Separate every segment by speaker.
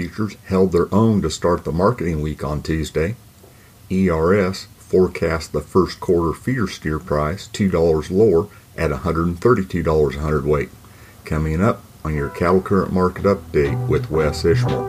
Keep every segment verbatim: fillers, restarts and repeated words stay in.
Speaker 1: futures held their own to start the marketing week on Tuesday. E R S forecast the first quarter feeder steer price two dollars lower at one hundred thirty-two dollars a hundredweight. Coming up on your cattle current market update with Wes Ishmael.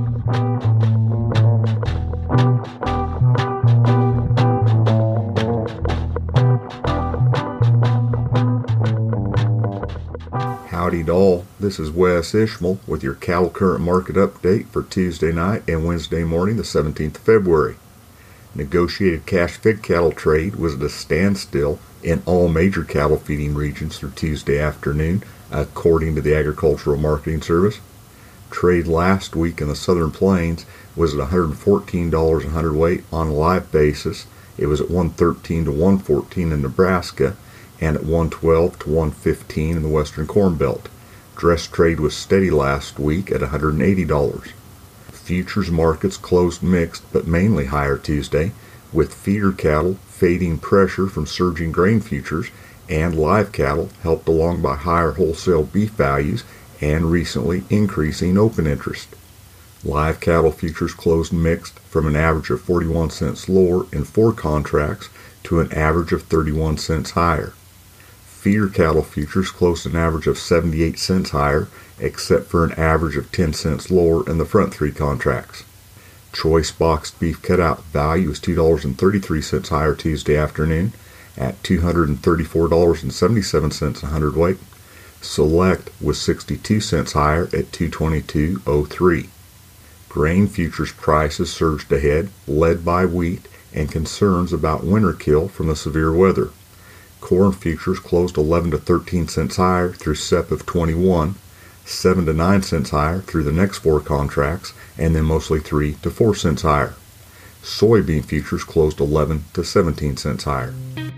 Speaker 1: Howdy doll, this is Wes Ishmael with your cattle current market update for Tuesday night and Wednesday morning, the seventeenth of February. Negotiated cash fed cattle trade was at a standstill in all major cattle feeding regions through Tuesday afternoon, according to the Agricultural Marketing Service. Trade last week in the Southern Plains was at one hundred fourteen dollars a hundredweight on a live basis. It was at one thirteen to one fourteen in Nebraska and at one twelve to one fifteen in the Western Corn Belt. Dress trade was steady last week at one hundred eighty dollars. Futures markets closed mixed but mainly higher Tuesday, with feeder cattle fading pressure from surging grain futures and live cattle helped along by higher wholesale beef values and recently increasing open interest. Live cattle futures closed mixed from an average of forty-one cents lower in four contracts to an average of thirty-one cents higher. Feeder cattle futures closed an average of seventy-eight cents higher, except for an average of ten cents lower in the front three contracts. Choice boxed beef cutout value was two dollars and thirty-three cents higher Tuesday afternoon at two hundred thirty-four dollars and seventy-seven cents a hundredweight. Select was sixty-two cents higher at two twenty-two oh three. Grain futures prices surged ahead, led by wheat and concerns about winter kill from the severe weather. Corn futures closed eleven to thirteen cents higher through S E P of twenty-one, seven to nine cents higher through the next four contracts, and then mostly three to four cents higher. Soybean futures closed eleven to seventeen cents higher.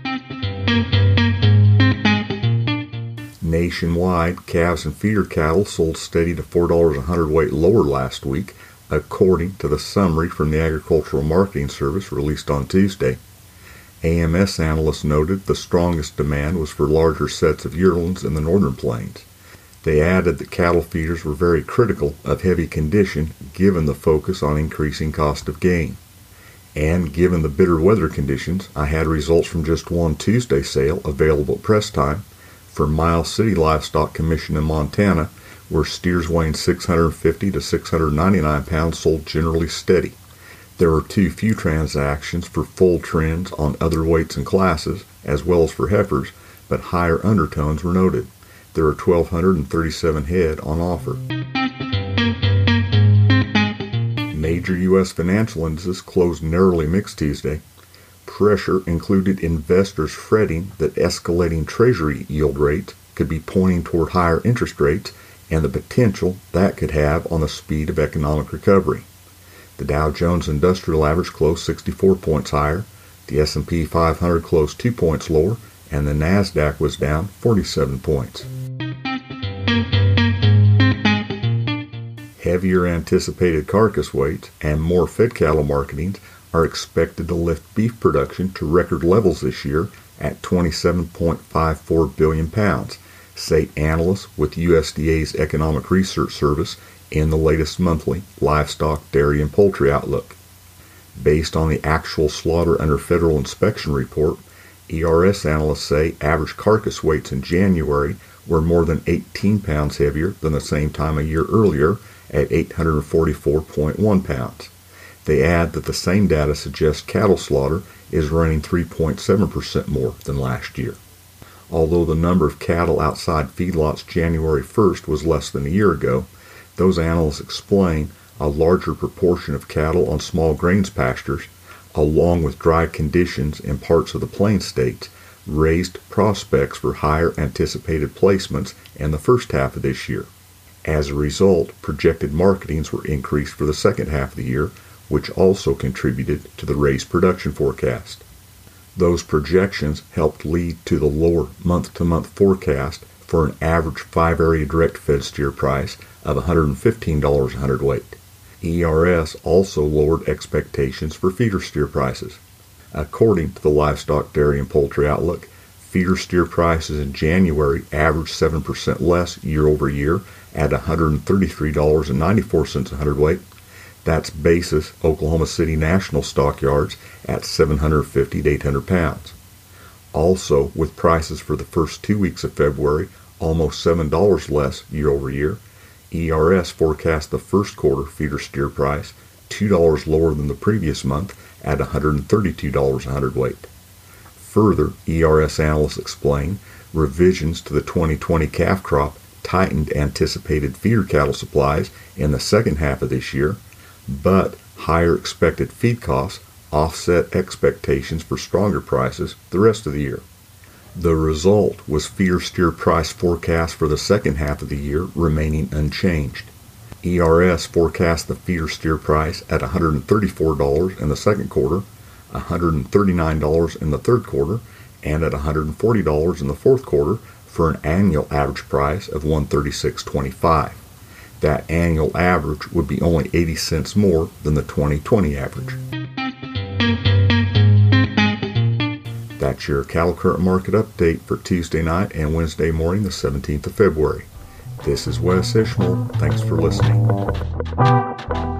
Speaker 1: Nationwide, calves and feeder cattle sold steady to four dollars a hundredweight lower last week, according to the summary from the Agricultural Marketing Service released on Tuesday. A M S analysts noted the strongest demand was for larger sets of yearlings in the northern plains. They added that cattle feeders were very critical of heavy condition given the focus on increasing cost of gain. And given the bitter weather conditions, I had results from just one Tuesday sale available at press time for Miles City Livestock Commission in Montana, where steers weighing six hundred fifty to six hundred ninety-nine pounds sold generally steady. There were too few transactions for full trends on other weights and classes, as well as for heifers, but higher undertones were noted. There are one thousand two hundred thirty-seven head on offer. Major U S financial indices closed narrowly mixed Tuesday. Pressure included investors fretting that escalating Treasury yield rates could be pointing toward higher interest rates and the potential that could have on the speed of economic recovery. The Dow Jones Industrial Average closed sixty-four points higher, the S and P five hundred closed two points lower, and the NASDAQ was down forty-seven points. Heavier anticipated carcass weights and more fed cattle marketings are expected to lift beef production to record levels this year at twenty-seven point five four billion pounds, say analysts with U S D A's Economic Research Service in the latest monthly Livestock, Dairy, and Poultry Outlook. Based on the actual slaughter under federal inspection report, E R S analysts say average carcass weights in January were more than eighteen pounds heavier than the same time a year earlier at eight hundred forty-four point one pounds. They add that the same data suggests cattle slaughter is running three point seven percent more than last year. Although the number of cattle outside feedlots January first was less than a year ago, those analysts explain a larger proportion of cattle on small grains pastures, along with dry conditions in parts of the plain states, raised prospects for higher anticipated placements in the first half of this year. As a result, projected marketings were increased for the second half of the year, which also contributed to the raised production forecast. Those projections helped lead to the lower month-to-month forecast for an average five-area direct-fed steer price of one hundred fifteen dollars a hundredweight. E R S also lowered expectations for feeder steer prices. According to the Livestock, Dairy, and Poultry Outlook, Feeder steer prices in January averaged seven percent less year over year at one hundred thirty-three dollars and ninety-four cents a hundredweight. That's basis Oklahoma City National Stockyards at seven hundred fifty to eight hundred pounds. Also, with prices for the first two weeks of February almost seven dollars less year over year, E R S forecast the first quarter feeder steer price two dollars lower than the previous month at one hundred thirty-two dollars a hundredweight. Further, E R S analysts explain revisions to the twenty twenty calf crop tightened anticipated feeder cattle supplies in the second half of this year, but higher expected feed costs offset expectations for stronger prices the rest of the year. The result was feeder steer price forecast for the second half of the year remaining unchanged. E R S forecast the feeder steer price at one hundred thirty-four dollars in the second quarter, one hundred thirty-nine dollars in the third quarter, and at one hundred forty dollars in the fourth quarter for an annual average price of one hundred thirty-six dollars and twenty-five cents. That annual average would be only eighty cents more than the twenty twenty average. That's your cattle current market update for Tuesday night and Wednesday morning, the seventeenth of February. This is Wes Ishmael. Thanks for listening.